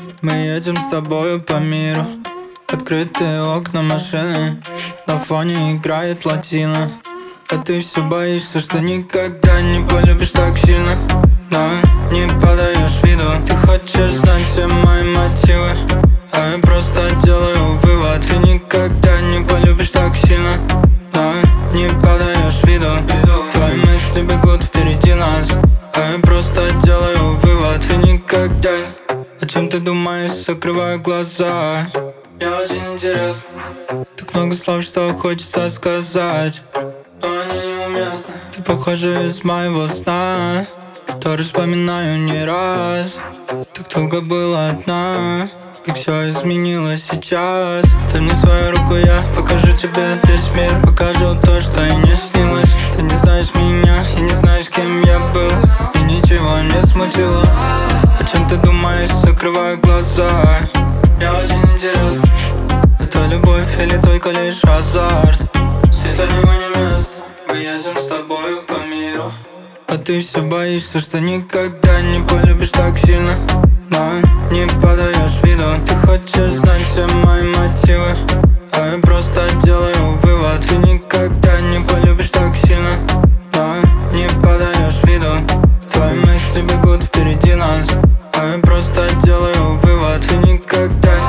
Мы едем с тобою по миру, открытые окна машины, на фоне играет латино. А ты все боишься, что никогда не полюбишь так сильно, но не подаешь виду. Ты хочешь знать все мои мотивы, а я просто делаю вывод. Ты никогда не полюбишь так сильно, но не подаешь виду. Твои мысли бегут впереди нас, а я просто делаю вывод. Ты никогда... О чем ты думаешь, закрывая глаза? Мне очень интересно. Так много слов, что хочется сказать, но они неуместны. Ты похожа из моего сна, который вспоминаю не раз. Так долго была одна, как все изменилось сейчас. Дай мне свою руку, я покажу тебе весь мир, покажу то, что и не снилось. Ты не знаешь меня и не знаешь, кем я был, и ничего не смутило. О чем ты думаешь, закрывая глаза? Мне очень интересно. Это любовь или только лишь азарт? Здесь для него не место. Мы едем с тобою по миру, а ты все боишься, что никогда не полюбишь так сильно, но не подаешь виду. Ты хочешь знать все мои мотивы, а я просто делаю вывод. Ты никогда не полюбишь так сильно, но не подаешь виду. Твои мысли бегут впереди нас, а я просто делаю вывод. Ты никогда